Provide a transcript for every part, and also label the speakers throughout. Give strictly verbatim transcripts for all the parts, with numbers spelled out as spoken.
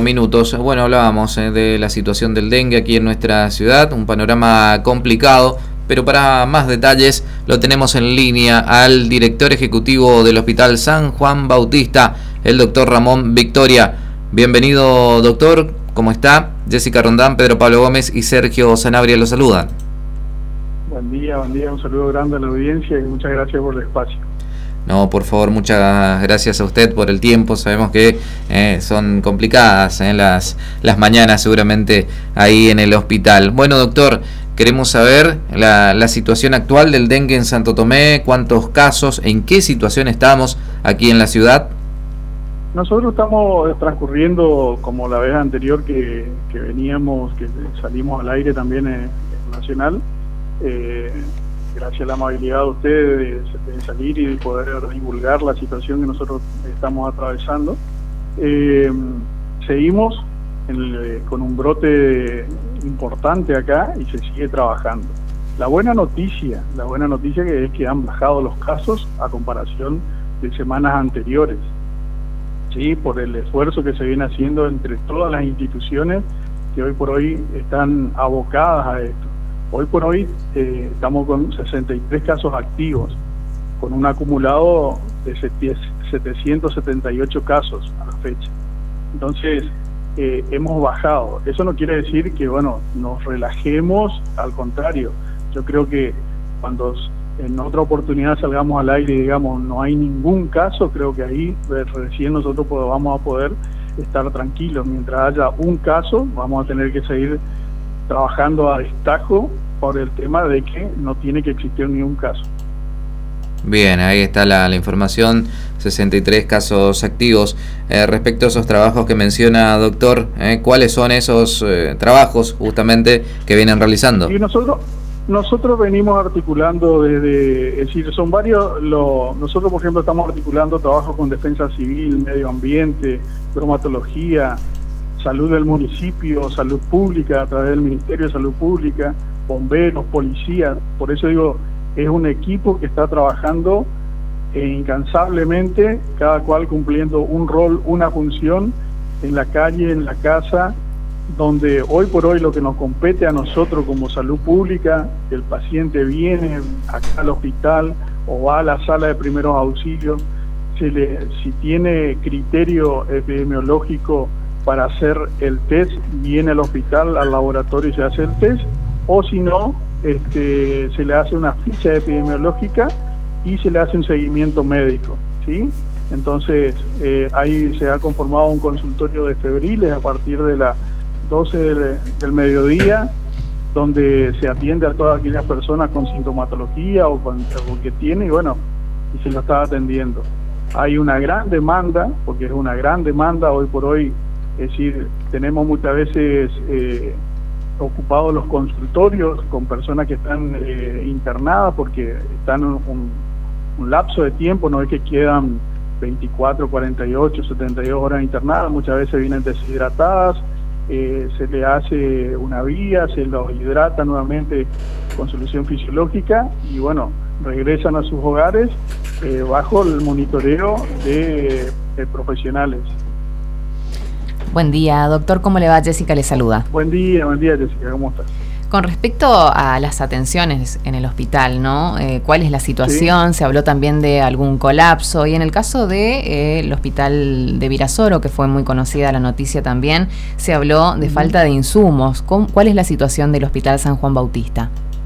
Speaker 1: minutos. Bueno, hablábamos eh, de la situación del dengue aquí en nuestra ciudad, un panorama complicado, pero para más detalles lo tenemos en línea al director ejecutivo del Hospital San Juan Bautista, el doctor Ramón Victoria. Bienvenido, doctor. ¿Cómo está? Jessica Rondán, Pedro Pablo Gómez y Sergio Sanabria lo saludan.
Speaker 2: Buen día, buen día. Un saludo grande a la audiencia y muchas gracias por el espacio.
Speaker 1: No, por favor, muchas gracias a usted por el tiempo. Sabemos que eh, son complicadas eh, las, las mañanas seguramente ahí en el hospital. Bueno, doctor, queremos saber la, la situación actual del dengue en Santo Tomé, cuántos casos, en qué situación estamos aquí en la ciudad.
Speaker 2: Nosotros estamos transcurriendo como la vez anterior que, que veníamos, que salimos al aire también en, en Nacional, eh, gracias a la amabilidad de ustedes de, de salir y de poder divulgar la situación que nosotros estamos atravesando. Eh, seguimos en el, con un brote importante acá y se sigue trabajando. La buena noticia, la buena noticia que es que han bajado los casos a comparación de semanas anteriores. Sí, por el esfuerzo que se viene haciendo entre todas las instituciones que hoy por hoy están abocadas a esto. Hoy por hoy eh, estamos con sesenta y tres casos activos, con un acumulado de setecientos setenta y ocho casos a la fecha. Entonces, eh, hemos bajado. Eso no quiere decir que, bueno, nos relajemos, al contrario. Yo creo que cuando en otra oportunidad salgamos al aire y digamos no hay ningún caso, creo que ahí recién nosotros vamos a poder estar tranquilos. Mientras haya un caso, vamos a tener que seguir trabajando a destajo por el tema de que no tiene que existir ni un caso.
Speaker 1: Bien, ahí está la, la información, sesenta y tres casos activos. Eh, respecto a esos trabajos que menciona, doctor, eh, ¿cuáles son esos eh, trabajos justamente que vienen realizando?
Speaker 2: Y nosotros nosotros venimos articulando desde, es decir, son varios, lo, nosotros por ejemplo estamos articulando trabajos con defensa civil, medio ambiente, bromatología, salud del municipio, salud pública a través del Ministerio de Salud Pública, bomberos, policías. Por eso digo, es un equipo que está trabajando eh, incansablemente, cada cual cumpliendo un rol, una función en la calle, en la casa, donde hoy por hoy lo que nos compete a nosotros como salud pública, el paciente viene acá al hospital o va a la sala de primeros auxilios, se le, si tiene criterio epidemiológico para hacer el test, viene al hospital, al laboratorio y se hace el test, o si no, este, se le hace una ficha epidemiológica y se le hace un seguimiento médico, ¿sí? Entonces, eh, ahí se ha conformado un consultorio de febriles a partir de las doce del, del mediodía, donde se atiende a todas aquellas personas con sintomatología o con o que tiene, y bueno, y se lo está atendiendo. Hay una gran demanda, porque es una gran demanda hoy por hoy, es decir, tenemos muchas veces eh, ocupados los consultorios con personas que están eh, internadas porque están un, un, un lapso de tiempo, no es que quedan veinticuatro, cuarenta y ocho, setenta y dos horas internadas, muchas veces vienen deshidratadas, eh, se le hace una vía, se los hidrata nuevamente con solución fisiológica y bueno, regresan a sus hogares eh, bajo el monitoreo de, de profesionales.
Speaker 3: Buen día, doctor, ¿cómo le va? Jessica le saluda.
Speaker 2: Buen día, buen día, Jessica, ¿cómo estás?
Speaker 3: Con respecto a las atenciones en el hospital, ¿no? Eh, ¿Cuál es la situación? Sí. Se habló también de algún colapso y en el caso de eh, el hospital de Virasoro, que fue muy conocida la noticia también, se habló de uh-huh. falta de insumos. ¿Cuál es la situación del Hospital San Juan Bautista?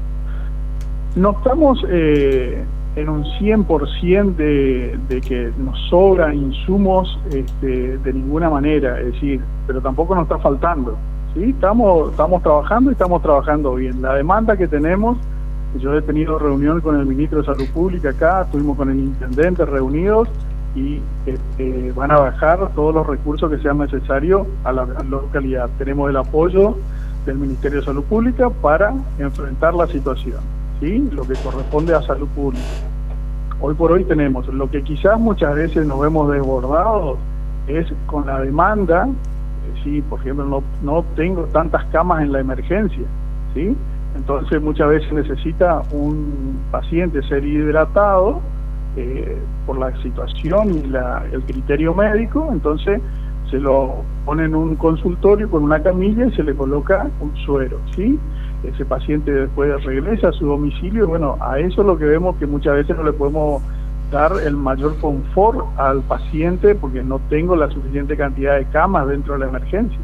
Speaker 2: No estamos eh, en un cien por ciento de, de que nos sobran insumos este, de ninguna manera, es decir, pero tampoco nos está faltando. Sí, estamos, estamos trabajando y estamos trabajando bien. La demanda que tenemos, yo he tenido reunión con el ministro de Salud Pública acá, estuvimos con el intendente reunidos y este, van a bajar todos los recursos que sean necesarios a la, a la localidad. Tenemos el apoyo del Ministerio de Salud Pública para enfrentar la situación, ¿sí? Lo que corresponde a Salud Pública. Hoy por hoy tenemos, lo que quizás muchas veces nos vemos desbordados es con la demanda. Sí, por ejemplo, no, no tengo tantas camas en la emergencia, ¿sí? Entonces muchas veces necesita un paciente ser hidratado eh, por la situación y la, el criterio médico, entonces se lo pone en un consultorio con una camilla y se le coloca un suero, ¿sí? Ese paciente después regresa a su domicilio y bueno, a eso es lo que vemos que muchas veces no le podemos dar el mayor confort al paciente porque no tengo la suficiente cantidad de camas dentro de la emergencia.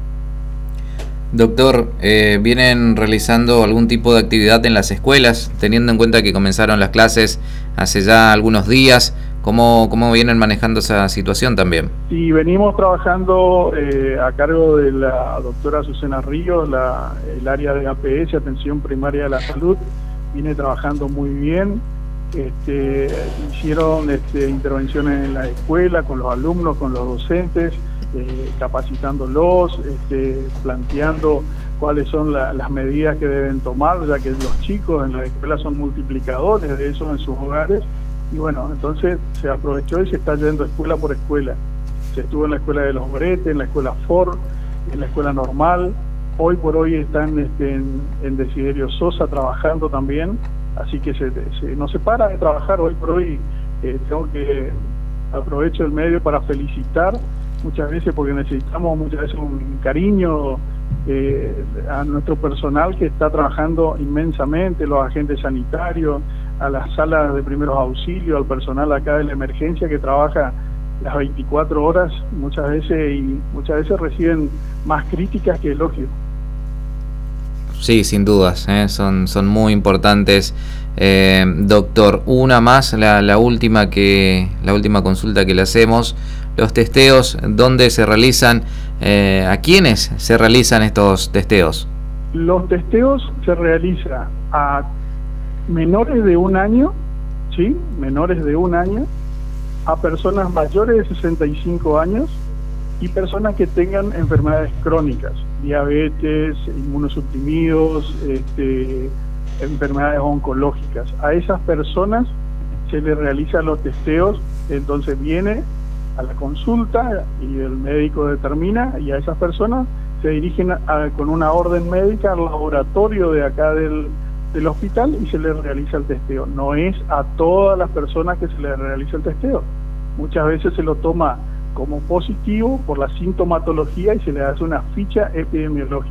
Speaker 1: Doctor, eh, ¿vienen realizando algún tipo de actividad en las escuelas, teniendo en cuenta que comenzaron las clases hace ya algunos días? ¿Cómo, cómo vienen manejando esa situación también?
Speaker 2: Sí, venimos trabajando eh, a cargo de la doctora Azucena Ríos, la, el área de A P S, Atención Primaria de la Salud, viene trabajando muy bien. Este, hicieron este, intervenciones en la escuela, con los alumnos, con los docentes, eh, capacitándolos, este, planteando cuáles son la, las medidas que deben tomar, ya que los chicos en la escuela son multiplicadores de eso en sus hogares. Y bueno, entonces se aprovechó y se está yendo escuela por escuela. Se estuvo en la escuela de los Bretes, en la escuela Ford, en la escuela normal. Hoy por hoy están este, en, en Desiderio Sosa trabajando también. Así que se, se, no se para de trabajar hoy por hoy. Eh, tengo que aprovecho el medio para felicitar muchas veces porque necesitamos muchas veces un cariño eh, a nuestro personal que está trabajando inmensamente, los agentes sanitarios, a las salas de primeros auxilios, al personal acá de la emergencia que trabaja las veinticuatro horas muchas veces y muchas veces reciben más críticas que elogios.
Speaker 1: Sí, sin dudas, ¿eh? son, son muy importantes. Eh, doctor, una más, la, la última que la última consulta que le hacemos, los testeos, ¿dónde se realizan? Eh, ¿A quiénes se realizan estos testeos?
Speaker 2: Los testeos se realizan a menores de un año, ¿sí? Menores de un año, a personas mayores de sesenta y cinco años y personas que tengan enfermedades crónicas, diabetes, inmunosuprimidos, este, enfermedades oncológicas. A esas personas se les realizan los testeos, entonces viene a la consulta y el médico determina y a esas personas se dirigen a, con una orden médica al laboratorio de acá del, del hospital y se les realiza el testeo. No es a todas las personas que se les realiza el testeo. Muchas veces se lo toma como positivo por la sintomatología y se le hace una ficha epidemiológica.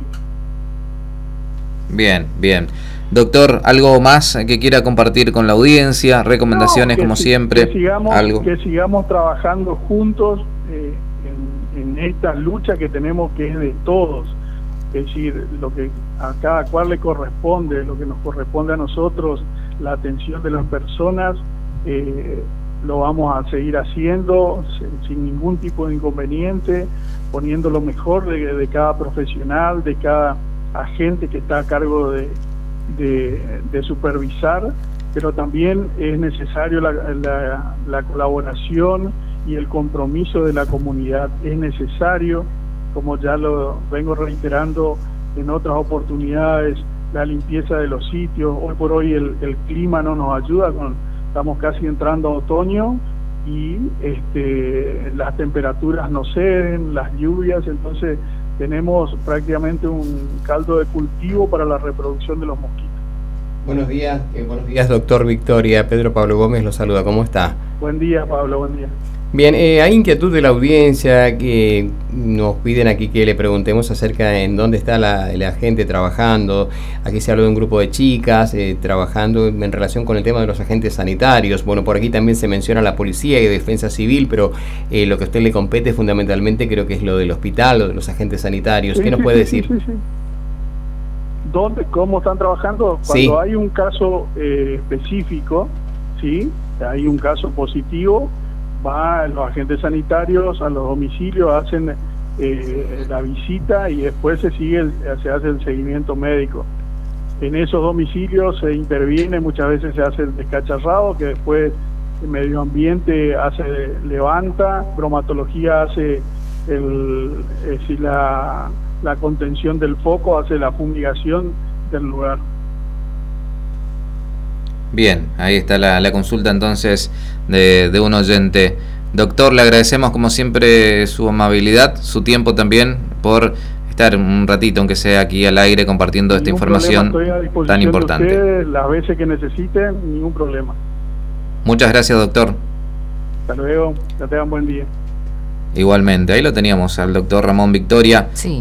Speaker 1: Bien, bien. Doctor, ¿algo más que quiera compartir con la audiencia? ¿Recomendaciones, no, como si, siempre?
Speaker 2: Que sigamos,
Speaker 1: ¿Algo?
Speaker 2: que sigamos trabajando juntos eh, en, en esta lucha que tenemos, que es de todos. Es decir, lo que a cada cual le corresponde, lo que nos corresponde a nosotros, la atención de las personas, eh, lo vamos a seguir haciendo sin, sin ningún tipo de inconveniente, poniendo lo mejor de, de cada profesional, de cada agente que está a cargo de, de, de supervisar, pero también es necesario la, la, la colaboración y el compromiso de la comunidad. Es necesario, como ya lo vengo reiterando en otras oportunidades, la limpieza de los sitios. Hoy por hoy el, el clima no nos ayuda, con, estamos casi entrando a otoño y este, las temperaturas no ceden, las lluvias, entonces tenemos prácticamente un caldo de cultivo para la reproducción de los mosquitos.
Speaker 4: Buenos días, eh, buenos días, doctor Victoria. Pedro Pablo Gómez lo saluda. ¿Cómo está?
Speaker 2: Buen día, Pablo, buen día.
Speaker 4: Bien, eh, hay inquietud de la audiencia que nos piden aquí que le preguntemos acerca de en dónde está la, la gente trabajando. Aquí se habló de un grupo de chicas eh, trabajando en relación con el tema de los agentes sanitarios. Bueno, por aquí también se menciona la policía y defensa civil, pero eh, lo que a usted le compete fundamentalmente creo que es lo del hospital, lo de los agentes sanitarios.
Speaker 2: Sí,
Speaker 4: ¿Qué nos
Speaker 2: sí,
Speaker 4: puede
Speaker 2: sí,
Speaker 4: decir?
Speaker 2: Sí, sí, sí. ¿Dónde, cómo están trabajando? Cuando
Speaker 4: Sí.
Speaker 2: hay un caso eh, específico, sí, hay un caso positivo, va los agentes sanitarios a los domicilios, hacen eh, la visita y después se sigue el, se hace el seguimiento médico. En esos domicilios se interviene, muchas veces se hace el descacharrado, que después el medio ambiente hace, levanta, bromatología hace el, es decir, la, la contención del foco, hace la fumigación del lugar.
Speaker 1: Bien, ahí está la, la consulta entonces de, de un oyente. Doctor, le agradecemos como siempre su amabilidad, su tiempo también, por estar un ratito, aunque sea aquí al aire, compartiendo esta
Speaker 2: Ningún
Speaker 1: información
Speaker 2: problema, estoy a disposición
Speaker 1: tan importante.
Speaker 2: de ustedes, las veces que necesiten, ningún problema.
Speaker 1: Muchas gracias, doctor.
Speaker 2: Hasta luego, que tengan buen día.
Speaker 1: Igualmente, ahí lo teníamos al doctor Ramón Victoria.
Speaker 3: Sí.